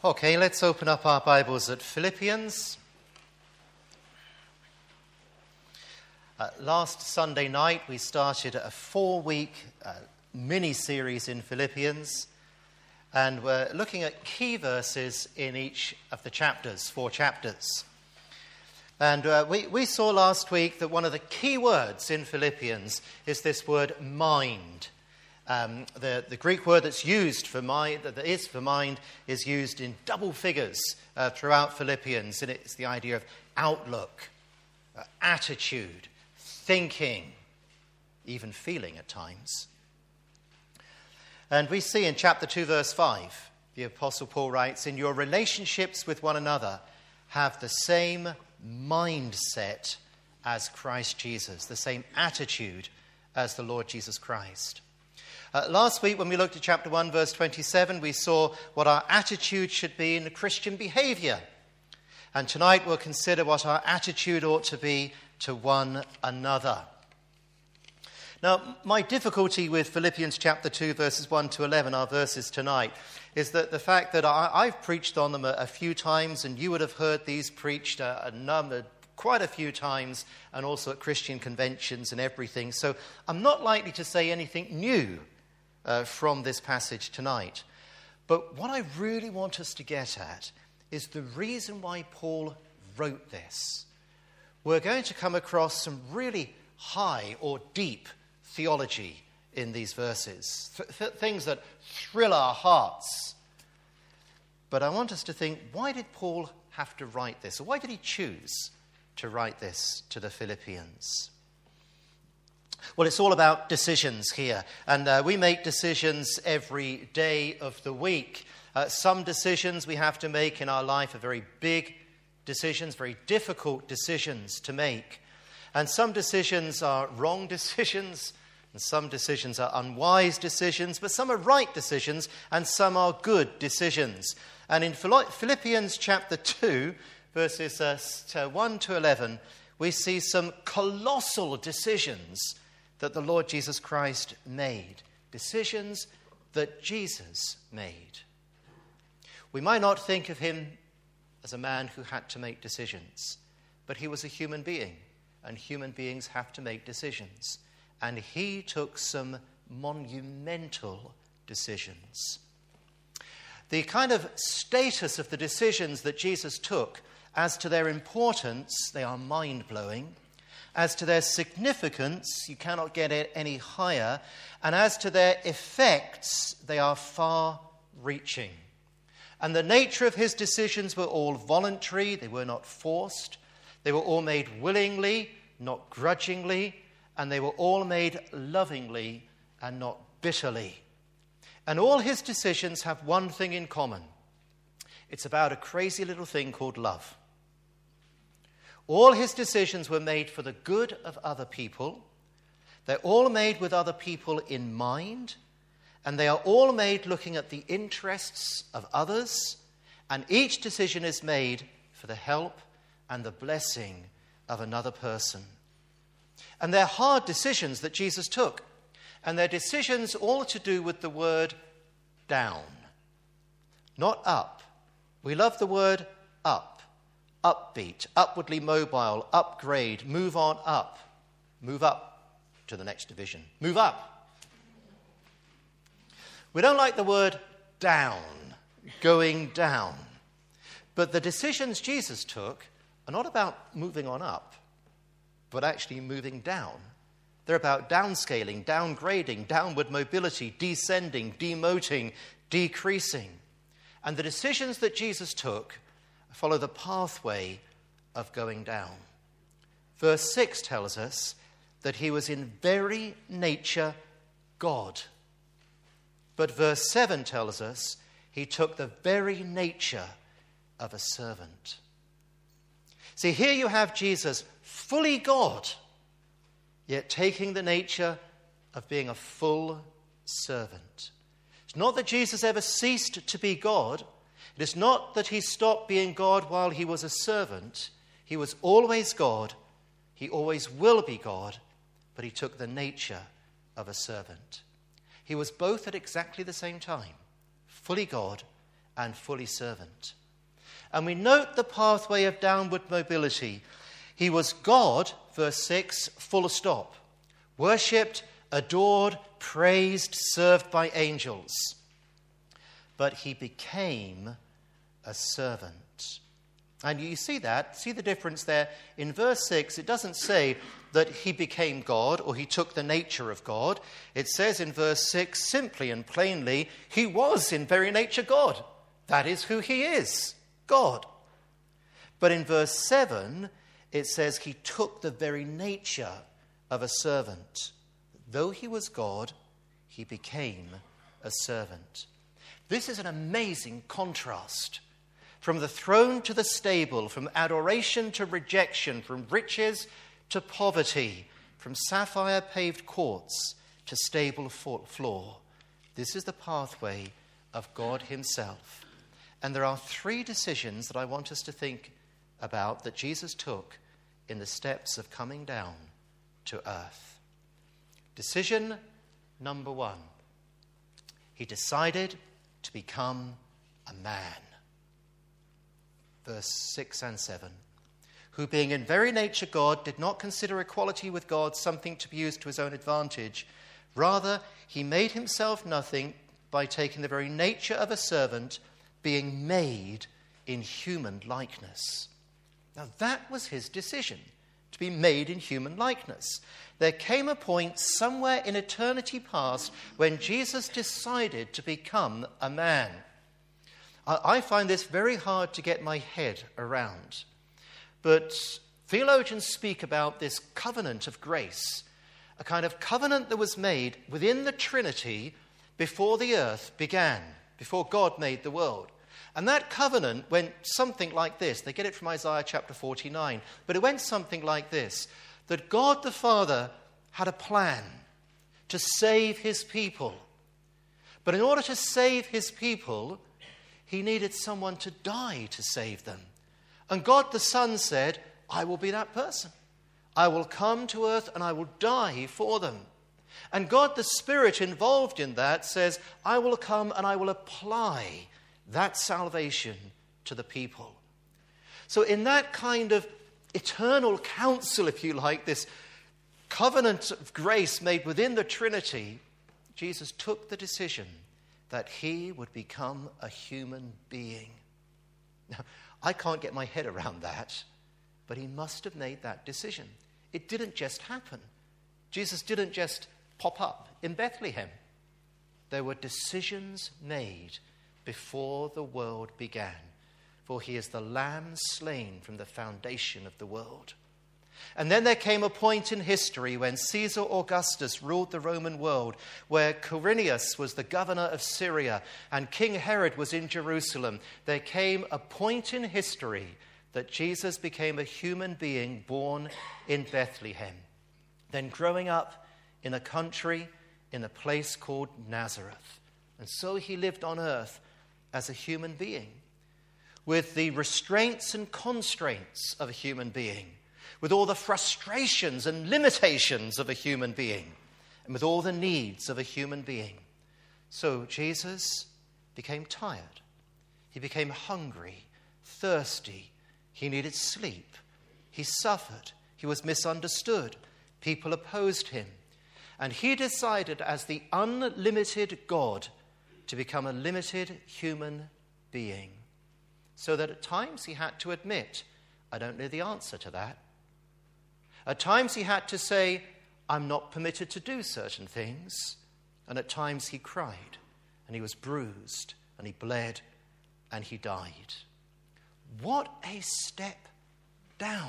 Okay, let's open up our Bibles at Philippians. Last Sunday night we started a 4-week mini-series in Philippians, and we're looking at key verses in each of the chapters, 4 chapters. And we saw last week that one of the key words in Philippians is this word mind. The Greek word that's used for mind, that is for mind, is used in double figures throughout Philippians, and it's the idea of outlook, attitude, thinking, even feeling at times. And we see in chapter 2, verse 5, the Apostle Paul writes, "In your relationships with one another, have the same mindset as Christ Jesus," the same attitude as the Lord Jesus Christ. Last week, when we looked at chapter 1, verse 27, we saw what our attitude should be in Christian behavior. And tonight we'll consider what our attitude ought to be to one another. Now, my difficulty with Philippians chapter 2, verses 1 to 11, our verses tonight, is that the fact that I've preached on them a few times, and you would have heard these preached quite a few times, and also at Christian conventions and everything. So I'm not likely to say anything new from this passage tonight. But what I really want us to get at is the reason why Paul wrote this. We're going to come across some really high or deep theology in these verses, things that thrill our hearts. But I want us to think, why did Paul have to write this? Or why did he choose to write this to the Philippians? Well, it's all about decisions here, and we make decisions every day of the week. Some decisions we have to make in our life are very big decisions, very difficult decisions to make. And some decisions are wrong decisions, and some decisions are unwise decisions, but some are right decisions, and some are good decisions. And in Philippians chapter 2, verses 1 to 11, we see some colossal decisions that the Lord Jesus Christ made. Decisions that Jesus made. We might not think of him as a man who had to make decisions, but he was a human being, and human beings have to make decisions. And he took some monumental decisions. The kind of status of the decisions that Jesus took, as to their importance, they are mind-blowing. As to their significance, you cannot get it any higher. And as to their effects, they are far-reaching. And the nature of his decisions were all voluntary. They were not forced. They were all made willingly, not grudgingly. And they were all made lovingly and not bitterly. And all his decisions have one thing in common. It's about a crazy little thing called love. All his decisions were made for the good of other people. They're all made with other people in mind. And they are all made looking at the interests of others. And each decision is made for the help and the blessing of another person. And they're hard decisions that Jesus took. And they're decisions all to do with the word down, not up. We love the word up. Upbeat, upwardly mobile, upgrade, move on up. Move up to the next division. Move up. We don't like the word down, going down. But the decisions Jesus took are not about moving on up, but actually moving down. They're about downscaling, downgrading, downward mobility, descending, demoting, decreasing. And the decisions that Jesus took follow the pathway of going down. Verse 6 tells us that he was in very nature God. But verse 7 tells us he took the very nature of a servant. See, here you have Jesus, fully God, yet taking the nature of being a full servant. It's not that Jesus ever ceased to be God. It is not that he stopped being God while he was a servant. He was always God. He always will be God. But he took the nature of a servant. He was both at exactly the same time, fully God and fully servant. And we note the pathway of downward mobility. He was God, verse 6, full stop. Worshipped, adored, praised, served by angels. But he became a servant. And you see that, see the difference there. In verse 6, it doesn't say that he became God or he took the nature of God. It says in verse 6, simply and plainly, he was in very nature God. That is who he is, God. But in verse 7, it says he took the very nature of a servant. Though he was God, he became a servant. This is an amazing contrast. From the throne to the stable, from adoration to rejection, from riches to poverty, from sapphire-paved courts to stable floor. This is the pathway of God himself. And there are three decisions that I want us to think about that Jesus took in the steps of coming down to earth. Decision number 1. He decided to become a man. Verse 6 and 7. Who being in very nature God did not consider equality with God something to be used to his own advantage. Rather, he made himself nothing by taking the very nature of a servant, being made in human likeness. Now that was his decision, to be made in human likeness. There came a point somewhere in eternity past when Jesus decided to become a man. I find this very hard to get my head around. But theologians speak about this covenant of grace, a kind of covenant that was made within the Trinity before the earth began, before God made the world. And that covenant went something like this. They get it from Isaiah chapter 49. But it went something like this. That God the Father had a plan to save his people. But in order to save his people, he needed someone to die to save them. And God the Son said, I will be that person. I will come to earth and I will die for them. And God the Spirit involved in that says, I will come and I will apply that salvation to the people. So in that kind of eternal counsel, if you like, this covenant of grace made within the Trinity, Jesus took the decision that he would become a human being. Now, I can't get my head around that, but he must have made that decision. It didn't just happen. Jesus didn't just pop up in Bethlehem. There were decisions made before the world began, for he is the Lamb slain from the foundation of the world. And then there came a point in history when Caesar Augustus ruled the Roman world, where Quirinius was the governor of Syria and King Herod was in Jerusalem. There came a point in history that Jesus became a human being born in Bethlehem, then growing up in a country in a place called Nazareth. And so he lived on earth as a human being, with the restraints and constraints of a human being, with all the frustrations and limitations of a human being, and with all the needs of a human being. So Jesus became tired. He became hungry, thirsty. He needed sleep. He suffered. He was misunderstood. People opposed him. And he decided, as the unlimited God, to become a limited human being. So that at times he had to admit, I don't know the answer to that. At times he had to say, I'm not permitted to do certain things. And at times he cried, and he was bruised, and he bled, and he died. What a step down.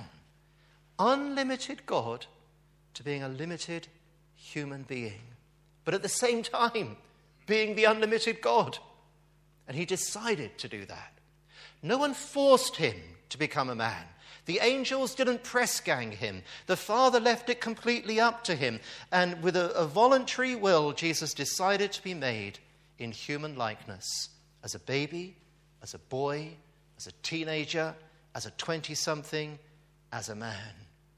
Unlimited God to being a limited human being. But at the same time, being the unlimited God. And he decided to do that. No one forced him to become a man. The angels didn't press gang him. The Father left it completely up to him. And with a voluntary will, Jesus decided to be made in human likeness. As a baby, as a boy, as a teenager, as a 20-something, as a man.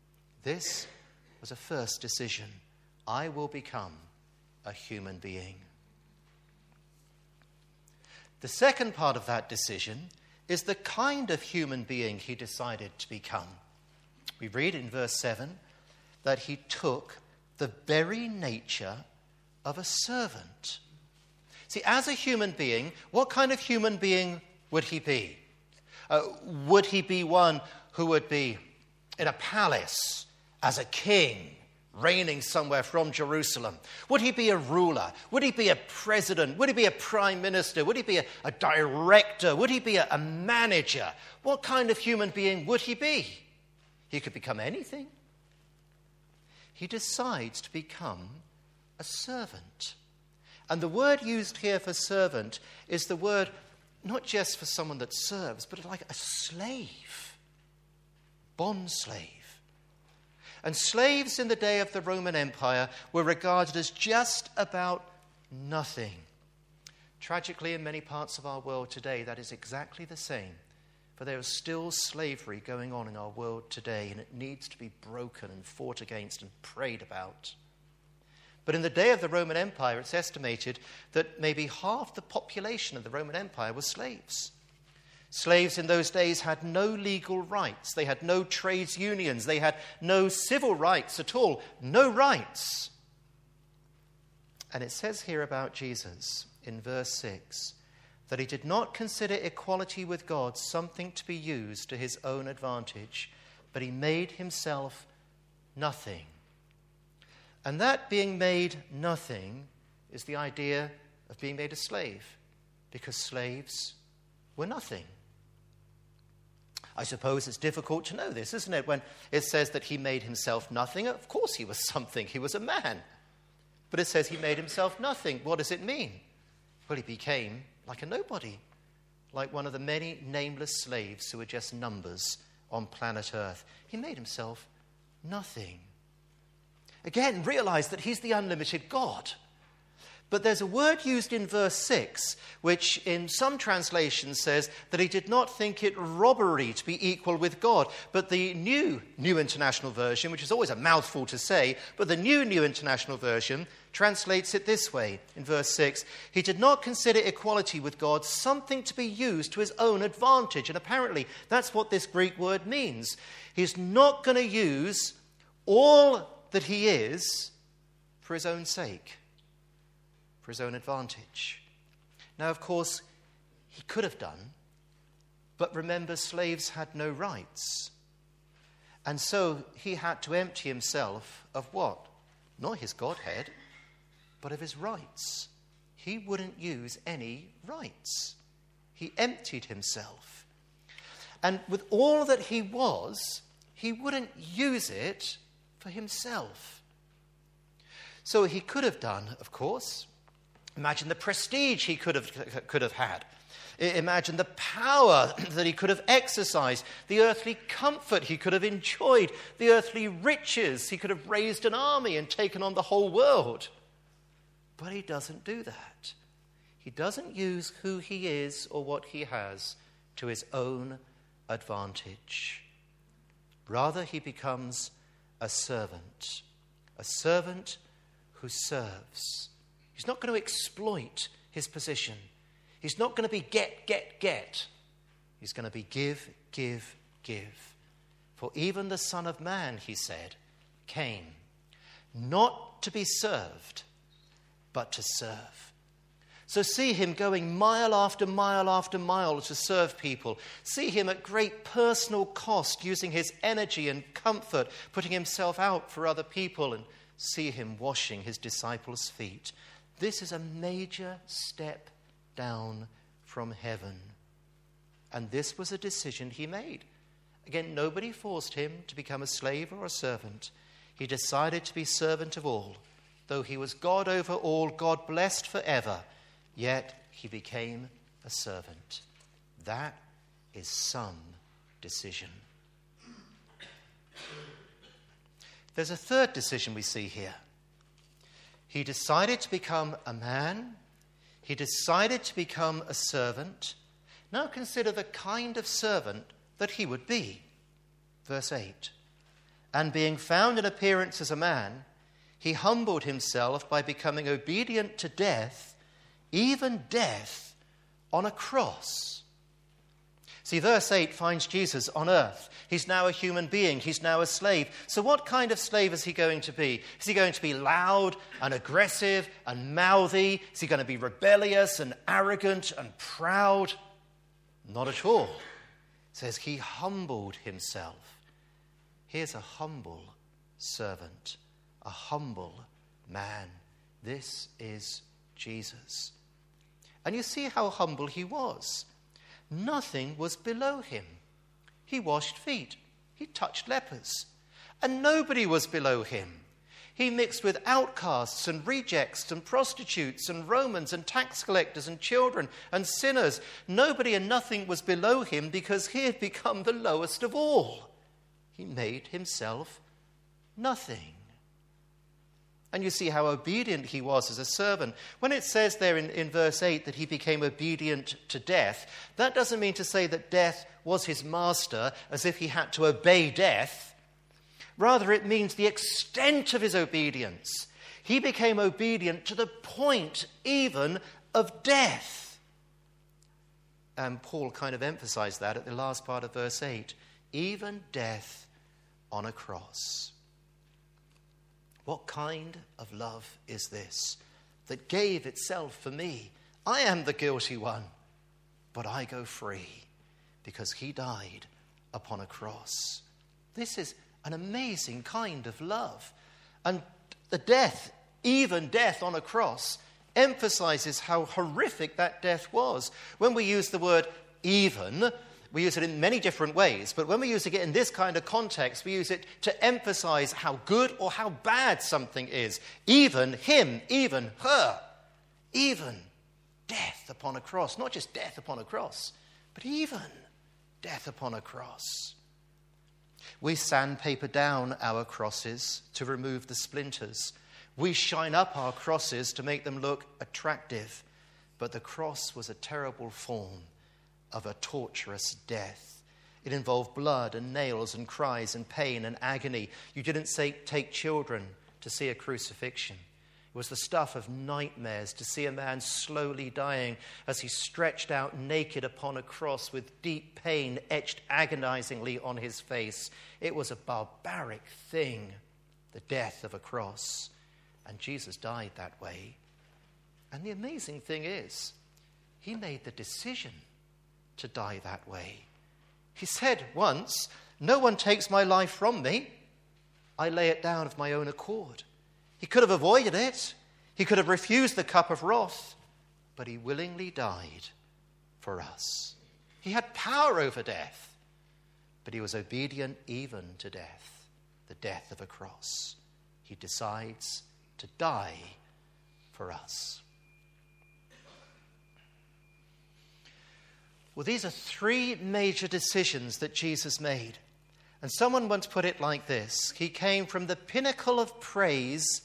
This was a first decision. I will become a human being. The second part of that decision is the kind of human being he decided to become. We read in verse 7 that he took the very nature of a servant. See, as a human being, what kind of human being would he be? Would he be one who would be in a palace as a king, reigning somewhere from Jerusalem? Would he be a ruler? Would he be a president? Would he be a prime minister? Would he be a director? Would he be a manager? What kind of human being would he be? He could become anything. He decides to become a servant. And the word used here for servant is the word not just for someone that serves, but like a slave, bond slave. And slaves in the day of the Roman Empire were regarded as just about nothing. Tragically, in many parts of our world today, that is exactly the same. For there is still slavery going on in our world today, and it needs to be broken and fought against and prayed about. But in the day of the Roman Empire, it's estimated that maybe half the population of the Roman Empire was slaves. Slaves in those days had no legal rights. They had no trades unions. They had no civil rights at all. No rights. And it says here about Jesus in verse 6 that he did not consider equality with God something to be used to his own advantage, but he made himself nothing. And that being made nothing is the idea of being made a slave, because slaves were nothing. I suppose it's difficult to know this, isn't it? When it says that he made himself nothing, of course he was something. He was a man. But it says he made himself nothing. What does it mean? Well, he became like a nobody, like one of the many nameless slaves who were just numbers on planet Earth. He made himself nothing. Again, realize that he's the unlimited God. But there's a word used in verse 6, which in some translations says that he did not think it robbery to be equal with God. But the New International Version, which is always a mouthful to say, but the New International Version translates it this way in verse 6. He did not consider equality with God something to be used to his own advantage. And apparently that's what this Greek word means. He's not going to use all that he is for his own sake, for his own advantage. Now, of course, he could have done, but remember, slaves had no rights. And so he had to empty himself of what? Not his Godhead, but of his rights. He wouldn't use any rights. He emptied himself. And with all that he was, he wouldn't use it for himself. So he could have done, of course. Imagine the prestige he could have had. Imagine the power that he could have exercised, the earthly comfort he could have enjoyed, the earthly riches. He could have raised an army and taken on the whole world. But he doesn't do that. He doesn't use who he is or what he has to his own advantage. Rather, he becomes a servant who serves. He's not going to exploit his position. He's not going to be get. He's going to be give. For even the Son of Man, he said, came not to be served, but to serve. So see him going mile after mile after mile to serve people. See him at great personal cost, using his energy and comfort, putting himself out for other people, and see him washing his disciples' feet. This is a major step down from heaven. And this was a decision he made. Again, nobody forced him to become a slave or a servant. He decided to be servant of all. Though he was God over all, God blessed forever, yet he became a servant. That is some decision. There's a third decision we see here. He decided to become a man. He decided to become a servant. Now consider the kind of servant that he would be. Verse 8. And being found in appearance as a man, he humbled himself by becoming obedient to death, even death on a cross. See, verse 8 finds Jesus on earth. He's now a human being. He's now a slave. So what kind of slave is he going to be? Is he going to be loud and aggressive and mouthy? Is he going to be rebellious and arrogant and proud? Not at all. It says he humbled himself. Here's a humble servant, a humble man. This is Jesus. And you see how humble he was. Nothing was below him. He washed feet. He touched lepers. And nobody was below him. He mixed with outcasts and rejects and prostitutes and Romans and tax collectors and children and sinners. Nobody and nothing was below him because he had become the lowest of all. He made himself nothing. And you see how obedient he was as a servant. When it says there in verse 8 that he became obedient to death, that doesn't mean to say that death was his master, as if he had to obey death. Rather, it means the extent of his obedience. He became obedient to the point even of death. And Paul kind of emphasized that at the last part of verse 8. Even death on a cross. What kind of love is this that gave itself for me? I am the guilty one, but I go free because he died upon a cross. This is an amazing kind of love. And the death, even death on a cross, emphasizes how horrific that death was. When we use the word even, we use it in many different ways, but when we're using it in this kind of context, we use it to emphasize how good or how bad something is. Even him, even her, even death upon a cross. Not just death upon a cross, but even death upon a cross. We sandpaper down our crosses to remove the splinters. We shine up our crosses to make them look attractive. But the cross was a terrible form of a torturous death. It involved blood and nails and cries and pain and agony. You didn't take children to see a crucifixion. It was the stuff of nightmares to see a man slowly dying as he stretched out naked upon a cross with deep pain etched agonizingly on his face. It was a barbaric thing, the death of a cross. And Jesus died that way. And the amazing thing is, he made the decision to die that way. He said once, "No one takes my life from me. I lay it down of my own accord." He could have avoided it. He could have refused the cup of wrath, but he willingly died for us. He had power over death, but he was obedient even to death, the death of a cross. He decides to die for us. Well, these are three major decisions that Jesus made. And someone once put it like this: he came from the pinnacle of praise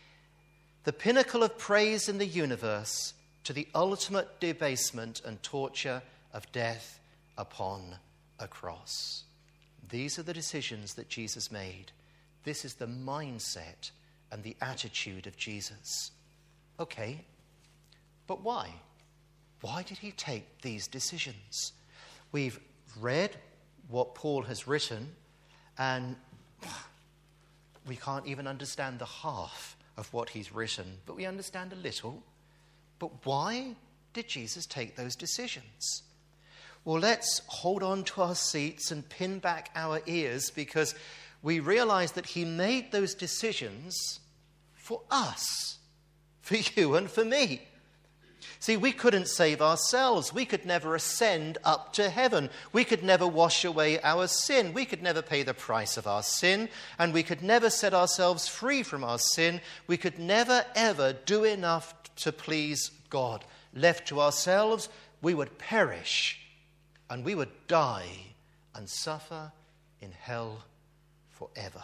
in the universe, to the ultimate debasement and torture of death upon a cross. These are the decisions that Jesus made. This is the mindset and the attitude of Jesus. Okay, but why? Why did he take these decisions? We've read what Paul has written, and we can't even understand the half of what he's written, but we understand a little. But why did Jesus take those decisions? Well, let's hold on to our seats and pin back our ears, because we realize that he made those decisions for us, for you and for me. See, we couldn't save ourselves. We could never ascend up to heaven. We could never wash away our sin. We could never pay the price of our sin, and we could never set ourselves free from our sin. We could never, ever do enough to please God. Left to ourselves, we would perish, and we would die and suffer in hell forever.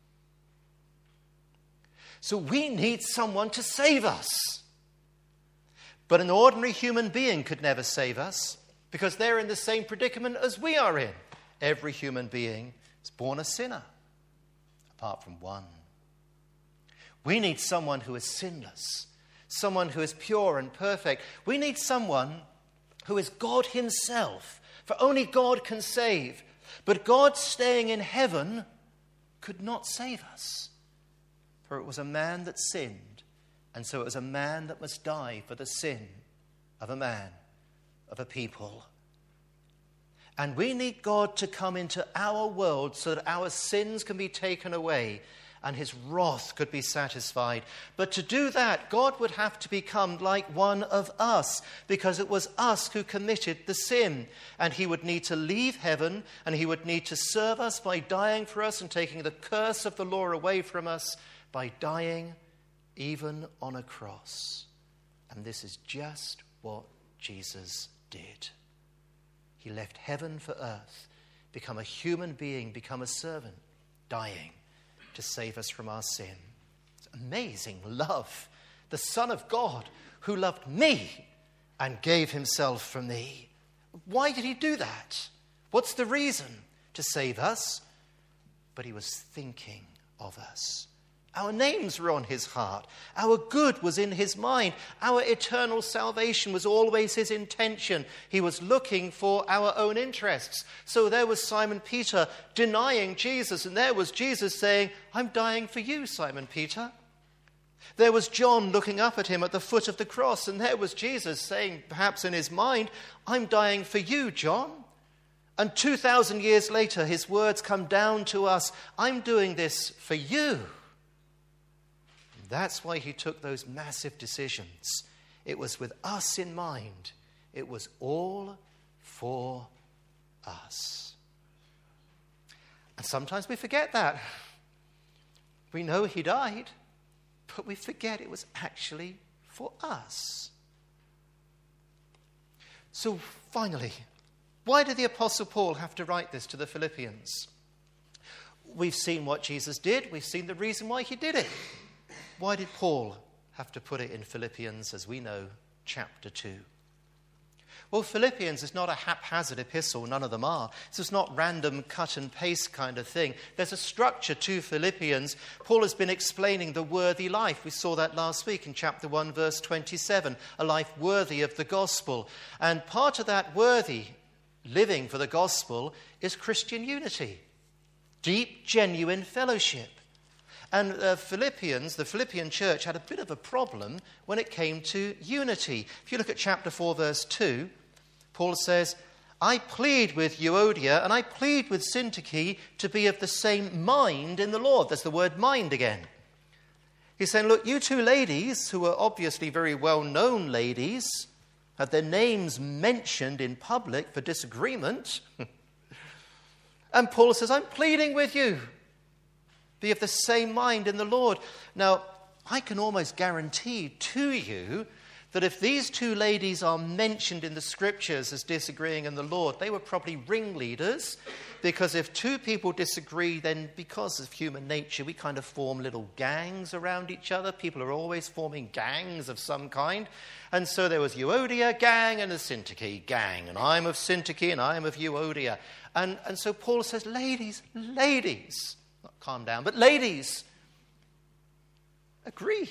So we need someone to save us. But an ordinary human being could never save us, because they're in the same predicament as we are in. Every human being is born a sinner, apart from one. We need someone who is sinless, someone who is pure and perfect. We need someone who is God himself, for only God can save. But God staying in heaven could not save us, for it was a man that sinned, and so it was a man that must die for the sin of a man, of a people. And we need God to come into our world so that our sins can be taken away and his wrath could be satisfied. But to do that, God would have to become like one of us, because it was us who committed the sin. And he would need to leave heaven, and he would need to serve us by dying for us and taking the curse of the law away from us by dying even on a cross. And this is just what Jesus did. He left heaven for earth, become a human being, become a servant, dying to save us from our sin. It's amazing love. The Son of God who loved me and gave himself for me. Why did he do that? What's the reason? To save us. But he was thinking of us. Our names were on his heart. Our good was in his mind. Our eternal salvation was always his intention. He was looking for our own interests. So there was Simon Peter denying Jesus, and there was Jesus saying, I'm dying for you, Simon Peter. There was John looking up at him at the foot of the cross, and there was Jesus saying, perhaps in his mind, I'm dying for you, John. And 2,000 years later, his words come down to us, I'm doing this for you. That's why he took those massive decisions. It was with us in mind. It was all for us. And sometimes we forget that. We know he died, but we forget it was actually for us. So finally, why did the Apostle Paul have to write this to the Philippians? We've seen what Jesus did. We've seen the reason why he did it. Why did Paul have to put it in Philippians, as we know, chapter 2? Well, Philippians is not a haphazard epistle. None of them are. This is not random cut and paste kind of thing. There's a structure to Philippians. Paul has been explaining the worthy life. We saw that last week in chapter 1, verse 27, a life worthy of the gospel. And part of that worthy living for the gospel is Christian unity, deep, genuine fellowship. And the Philippian church had a bit of a problem when it came to unity. If you look at chapter 4, verse 2, Paul says, I plead with Euodia and I plead with Syntyche to be of the same mind in the Lord. There's the word mind again. He's saying, look, you two ladies, who are obviously very well-known ladies, have their names mentioned in public for disagreement. And Paul says, I'm pleading with you. Be of the same mind in the Lord. Now, I can almost guarantee to you that if these two ladies are mentioned in the scriptures as disagreeing in the Lord, they were probably ringleaders, because if two people disagree, then because of human nature, we kind of form little gangs around each other. People are always forming gangs of some kind. And so there was Euodia gang and a Syntyche gang, and I'm of Syntyche and I'm of Euodia. And so Paul says, ladies, not calm down, but ladies, agree.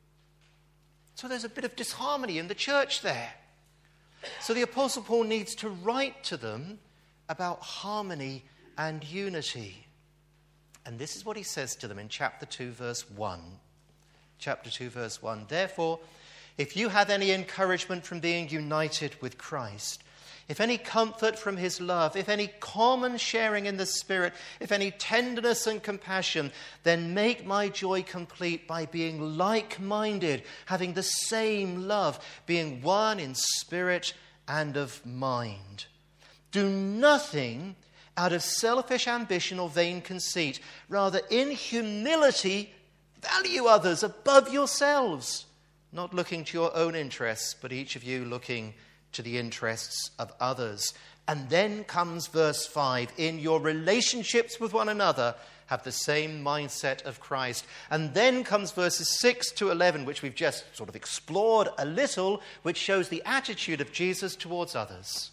So there's a bit of disharmony in the church there. So the Apostle Paul needs to write to them about harmony and unity. And this is what he says to them in chapter 2, verse 1. Chapter 2, verse 1. Therefore, if you have any encouragement from being united with Christ, if any comfort from his love, if any common sharing in the Spirit, if any tenderness and compassion, then make my joy complete by being like-minded, having the same love, being one in spirit and of mind. Do nothing out of selfish ambition or vain conceit. Rather, in humility, value others above yourselves, not looking to your own interests, but each of you looking to the interests of others. And then comes verse 5. In your relationships with one another, have the same mindset of Christ. And then comes verses 6 to 11, which we've just sort of explored a little, which shows the attitude of Jesus towards others.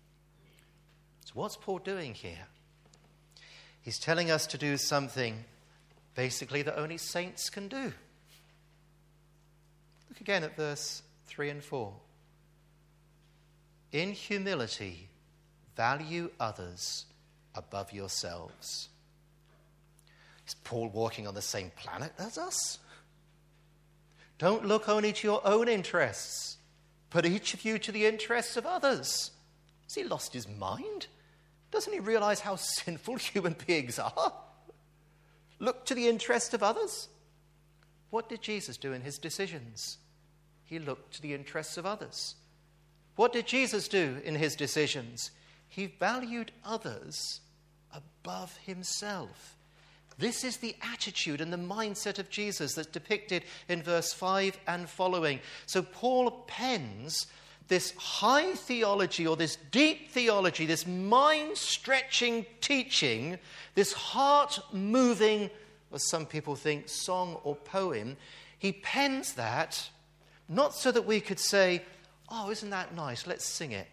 So what's Paul doing here? He's telling us to do something basically that only saints can do. Look again at verse 3 and 4. in humility, value others above yourselves. Is Paul walking on the same planet as us? Don't look only to your own interests, but each of you to the interests of others. Has he lost his mind? Doesn't he realize how sinful human beings are? Look to the interest of others. What did Jesus do in his decisions? He looked to the interests of others. What did Jesus do in his decisions? He valued others above himself. This is the attitude and the mindset of Jesus that's depicted in verse 5 and following. So Paul pens this high theology, or this deep theology, this mind-stretching teaching, this heart-moving, as some people think, song or poem. He pens that not so that we could say, oh, isn't that nice, let's sing it.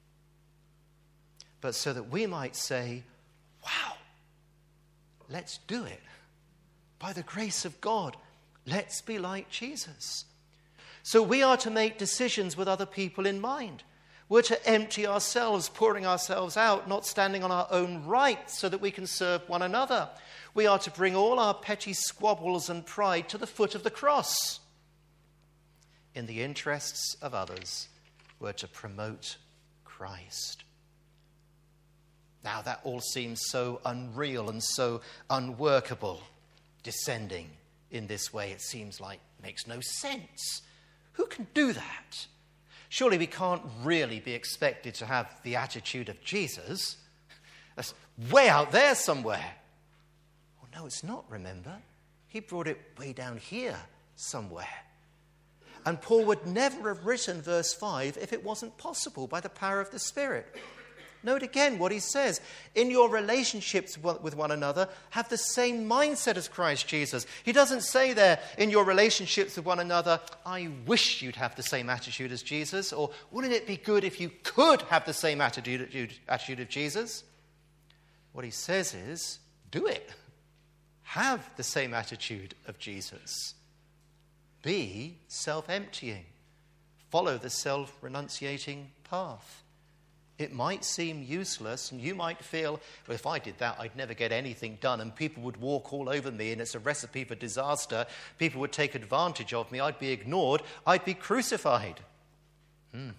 But so that we might say, wow, let's do it. By the grace of God, let's be like Jesus. So we are to make decisions with other people in mind. We're to empty ourselves, pouring ourselves out, not standing on our own rights so that we can serve one another. We are to bring all our petty squabbles and pride to the foot of the cross. In the interests of others, we're to promote Christ. Now that all seems so unreal and so unworkable. Descending in this way, it seems like makes no sense. Who can do that? Surely we can't really be expected to have the attitude of Jesus. That's way out there somewhere. Well, no, it's not, remember? He brought it way down here somewhere. And Paul would never have written verse 5 if it wasn't possible by the power of the Spirit. Note again what he says. In your relationships with one another, have the same mindset as Christ Jesus. He doesn't say there, in your relationships with one another, I wish you'd have the same attitude as Jesus, or wouldn't it be good if you could have the same attitude of Jesus? What he says is, do it. Have the same attitude of Jesus. Be self-emptying. Follow the self-renunciating path. It might seem useless, and you might feel, well, if I did that, I'd never get anything done, and people would walk all over me, and it's a recipe for disaster. People would take advantage of me. I'd be ignored. I'd be crucified. Let's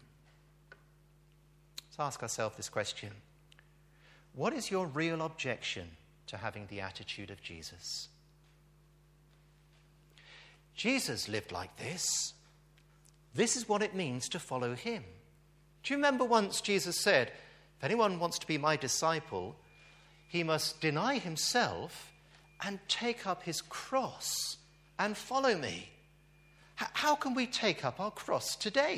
ask ourselves this question. What is your real objection to having the attitude of Jesus? Jesus lived like this. This is what it means to follow him. Do you remember once Jesus said, if anyone wants to be my disciple, he must deny himself and take up his cross and follow me. How can we take up our cross today?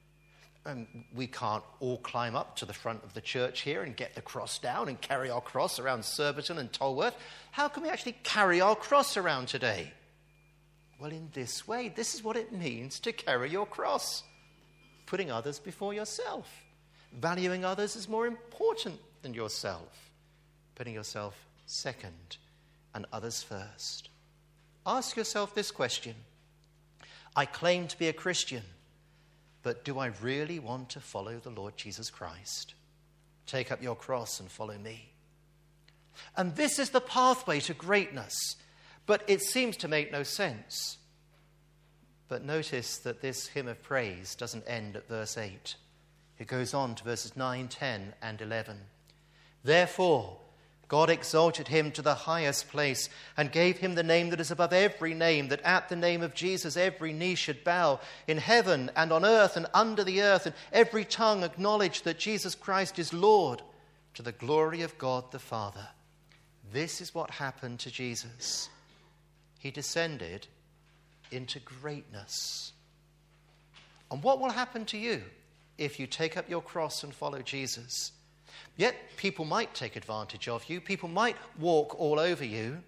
We can't all climb up to the front of the church here and get the cross down and carry our cross around Surbiton and Tolworth. How can we actually carry our cross around today? Well, in this way, this is what it means to carry your cross. Putting others before yourself. Valuing others is more important than yourself. Putting yourself second and others first. Ask yourself this question. I claim to be a Christian, but do I really want to follow the Lord Jesus Christ? Take up your cross and follow me. And this is the pathway to greatness, but it seems to make no sense. But notice that this hymn of praise doesn't end at verse 8. It goes on to verses 9, 10, and 11. Therefore, God exalted him to the highest place and gave him the name that is above every name, that at the name of Jesus every knee should bow in heaven and on earth and under the earth, and every tongue acknowledge that Jesus Christ is Lord, to the glory of God the Father. This is what happened to Jesus. He descended into greatness. And what will happen to you if you take up your cross and follow Jesus? Yet people might take advantage of you. People might walk all over you.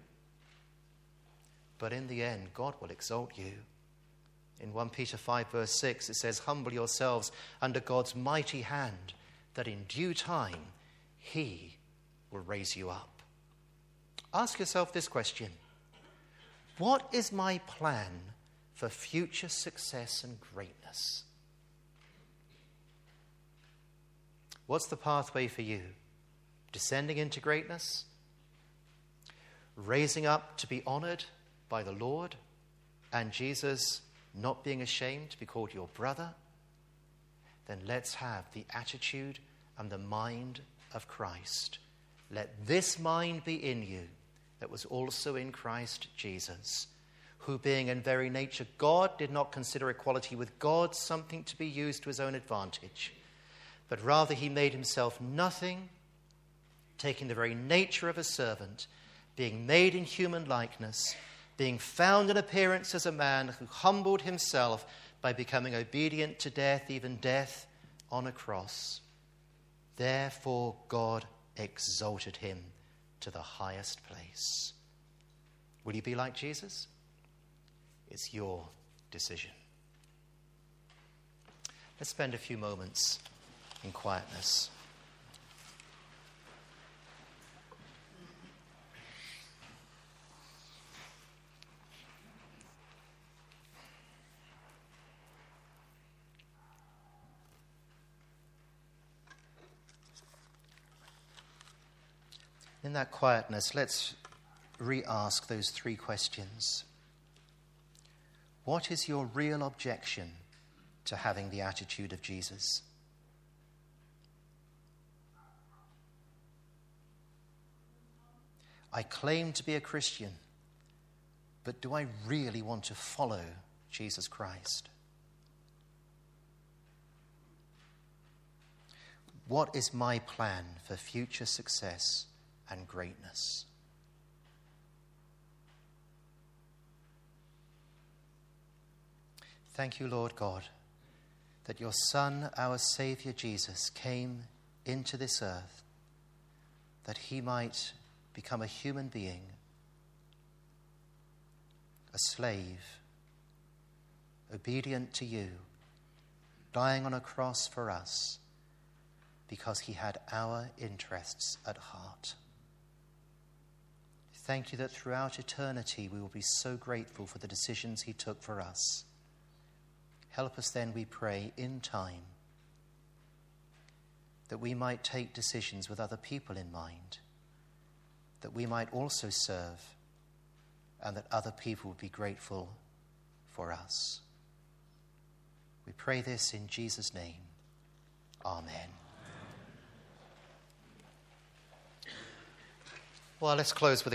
But in the end, God will exalt you. In 1 Peter 5 verse 6, it says, humble yourselves under God's mighty hand, that in due time he will raise you up. Ask yourself this question. What is my plan for future success and greatness? What's the pathway for you? Descending into greatness? Raising up to be honored by the Lord? And Jesus not being ashamed to be called your brother? Then let's have the attitude and the mind of Christ. Let this mind be in you that was also in Christ Jesus, who being in very nature God, did not consider equality with God something to be used to his own advantage, but rather he made himself nothing, taking the very nature of a servant, being made in human likeness, being found in appearance as a man, who humbled himself by becoming obedient to death, even death on a cross. Therefore God exalted him to the highest place. Will you be like Jesus? It's your decision. Let's spend a few moments in quietness. In that quietness, let's re-ask those three questions. What is your real objection to having the attitude of Jesus? I claim to be a Christian, but do I really want to follow Jesus Christ? What is my plan for future success and greatness? Thank you, Lord God, that your Son, our Saviour Jesus, came into this earth that he might become a human being, a slave, obedient to you, dying on a cross for us because he had our interests at heart. Thank you that throughout eternity we will be so grateful for the decisions he took for us. Help us then, we pray, in time, that we might take decisions with other people in mind, that we might also serve, and that other people would be grateful for us. We pray this in Jesus' name. Amen. Well, let's close with a